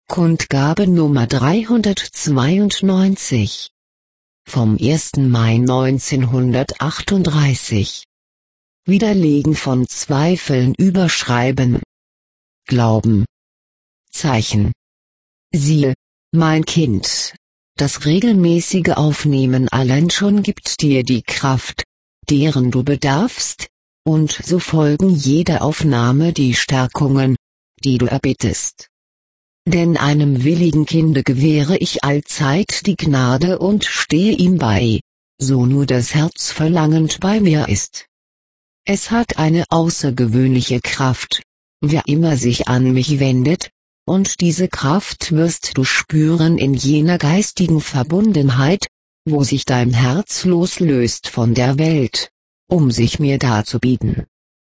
Kundgabe Nummer 392 vom 1. Mai 1938. Widerlegen von Zweifeln überschreiben. Glauben. Zeichen. Siehe, mein Kind, das regelmäßige Aufnehmen allein schon gibt dir die Kraft, deren du bedarfst, und so folgen jeder Aufnahme die Stärkungen, die du erbittest. Denn einem willigen Kinde gewähre ich allzeit die Gnade und stehe ihm bei, so nur das Herz verlangend bei mir ist. Es hat eine außergewöhnliche Kraft, wer immer sich an mich wendet, und diese Kraft wirst du spüren in jener geistigen Verbundenheit, wo sich dein Herz loslöst von der Welt, um sich mir darzubieten.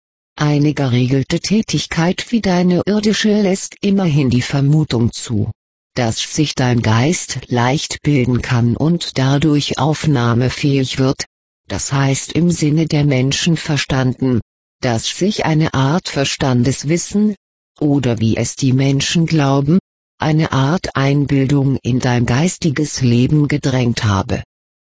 Eine geregelte Tätigkeit wie deine irdische lässt immerhin die Vermutung zu, dass sich dein Geist leicht bilden kann und dadurch aufnahmefähig wird, das heißt im Sinne der Menschen verstanden, dass sich eine Art Verstandeswissen, oder wie es die Menschen glauben, eine Art Einbildung in dein geistiges Leben gedrängt habe.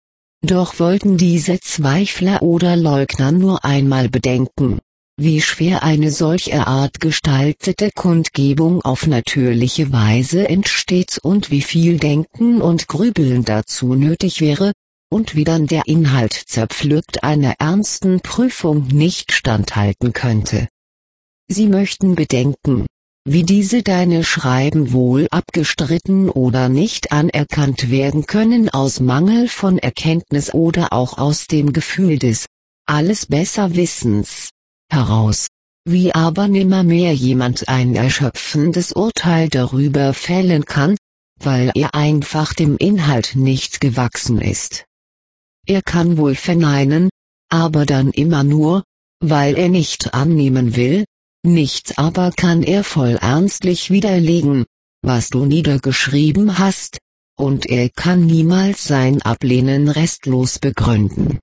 Doch wollten diese Zweifler oder Leugner nur einmal bedenken, wie schwer eine solche Art gestaltete Kundgebung auf natürliche Weise entsteht und wie viel Denken und Grübeln dazu nötig wäre, und wie dann der Inhalt zerpflückt einer ernsten Prüfung nicht standhalten könnte. Sie möchten bedenken, wie diese deine Schreiben wohl abgestritten oder nicht anerkannt werden können aus Mangel von Erkenntnis oder auch aus dem Gefühl des alles besser Wissens heraus, wie aber nimmermehr jemand ein erschöpfendes Urteil darüber fällen kann, weil er einfach dem Inhalt nicht gewachsen ist. Er kann wohl verneinen, aber dann immer nur, weil er nicht annehmen will, nichts aber kann er voll ernstlich widerlegen, was du niedergeschrieben hast, und er kann niemals sein Ablehnen restlos begründen.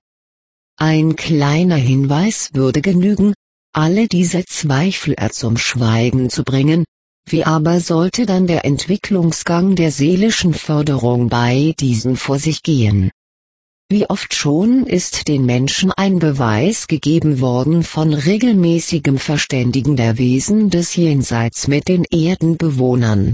Ein kleiner Hinweis würde genügen, alle diese Zweifler zum Schweigen zu bringen, wie aber sollte dann der Entwicklungsgang der seelischen Förderung bei diesen vor sich gehen? Wie oft schon ist den Menschen ein Beweis gegeben worden von regelmäßigem Verständigen der Wesen des Jenseits mit den Erdenbewohnern.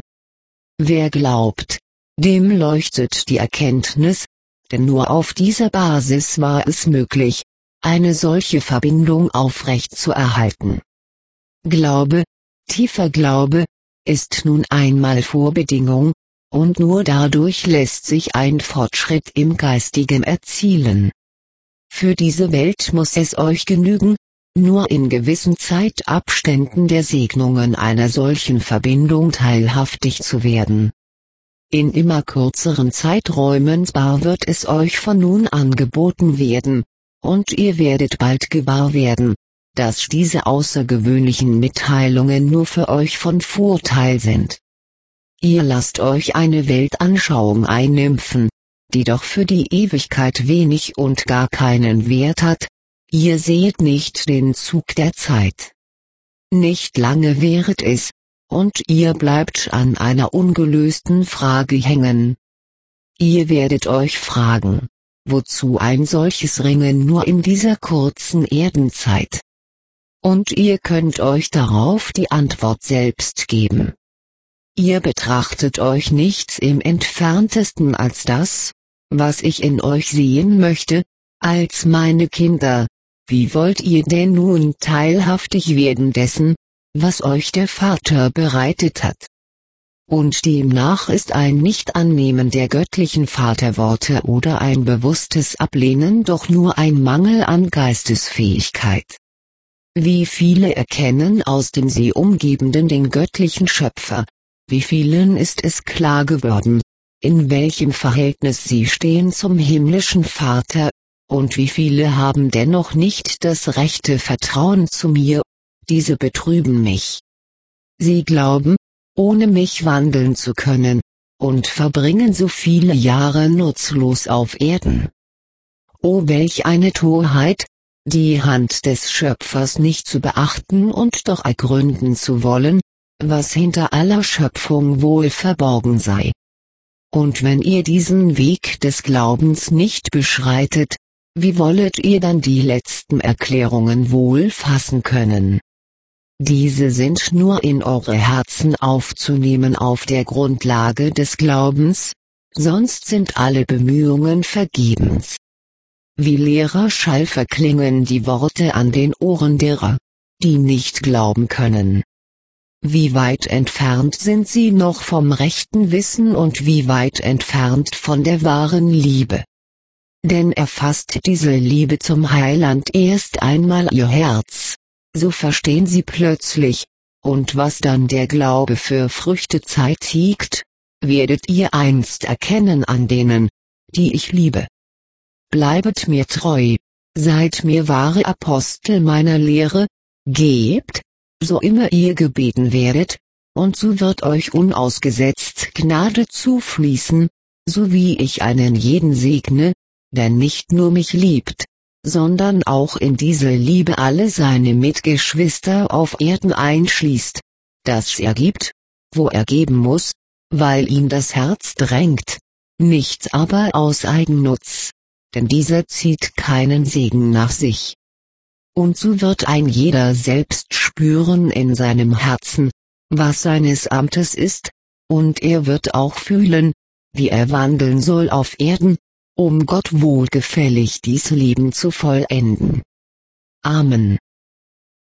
Wer glaubt, dem leuchtet die Erkenntnis, denn nur auf dieser Basis war es möglich, eine solche Verbindung aufrecht zu erhalten. Glaube, tiefer Glaube, ist nun einmal Vorbedingung, und nur dadurch lässt sich ein Fortschritt im Geistigen erzielen. Für diese Welt muss es euch genügen, nur in gewissen Zeitabständen der Segnungen einer solchen Verbindung teilhaftig zu werden. In immer kürzeren Zeiträumen zwar wird es euch von nun an geboten werden, und ihr werdet bald gewahr werden, dass diese außergewöhnlichen Mitteilungen nur für euch von Vorteil sind. Ihr lasst euch eine Weltanschauung einimpfen, die doch für die Ewigkeit wenig und gar keinen Wert hat, ihr seht nicht den Zug der Zeit. Nicht lange währet es, und ihr bleibt an einer ungelösten Frage hängen. Ihr werdet euch fragen, wozu ein solches Ringen nur in dieser kurzen Erdenzeit? Und ihr könnt euch darauf die Antwort selbst geben. Ihr betrachtet euch nichts im entferntesten als das, was ich in euch sehen möchte, als meine Kinder. Wie wollt ihr denn nun teilhaftig werden dessen, was euch der Vater bereitet hat? Und demnach ist ein Nicht-Annehmen der göttlichen Vaterworte oder ein bewusstes Ablehnen doch nur ein Mangel an Geistesfähigkeit. Wie viele erkennen aus dem sie Umgebenden den göttlichen Schöpfer? Wie vielen ist es klar geworden, in welchem Verhältnis sie stehen zum himmlischen Vater, und wie viele haben dennoch nicht das rechte Vertrauen zu mir, diese betrüben mich. Sie glauben, ohne mich wandeln zu können, und verbringen so viele Jahre nutzlos auf Erden. O welch eine Torheit, die Hand des Schöpfers nicht zu beachten und doch ergründen zu wollen, was hinter aller Schöpfung wohl verborgen sei. Und wenn ihr diesen Weg des Glaubens nicht beschreitet, wie wollet ihr dann die letzten Erklärungen wohl fassen können? Diese sind nur in eure Herzen aufzunehmen auf der Grundlage des Glaubens, sonst sind alle Bemühungen vergebens. Wie leerer Schall verklingen die Worte an den Ohren derer, die nicht glauben können. Wie weit entfernt sind sie noch vom rechten Wissen und wie weit entfernt von der wahren Liebe. Denn erfasst diese Liebe zum Heiland erst einmal ihr Herz, so verstehen sie plötzlich, und was dann der Glaube für Früchte zeitigt, werdet ihr einst erkennen an denen, die ich liebe. Bleibet mir treu, seid mir wahre Apostel meiner Lehre, gebt, so immer ihr gebeten werdet, und so wird euch unausgesetzt Gnade zufließen, so wie ich einen jeden segne, der nicht nur mich liebt, sondern auch in diese Liebe alle seine Mitgeschwister auf Erden einschließt, dass er gibt, wo er geben muss, weil ihn das Herz drängt, nichts aber aus Eigennutz, denn dieser zieht keinen Segen nach sich. Und so wird ein jeder selbst spüren in seinem Herzen, was seines Amtes ist, und er wird auch fühlen, wie er wandeln soll auf Erden, um Gott wohlgefällig dies Leben zu vollenden. Amen.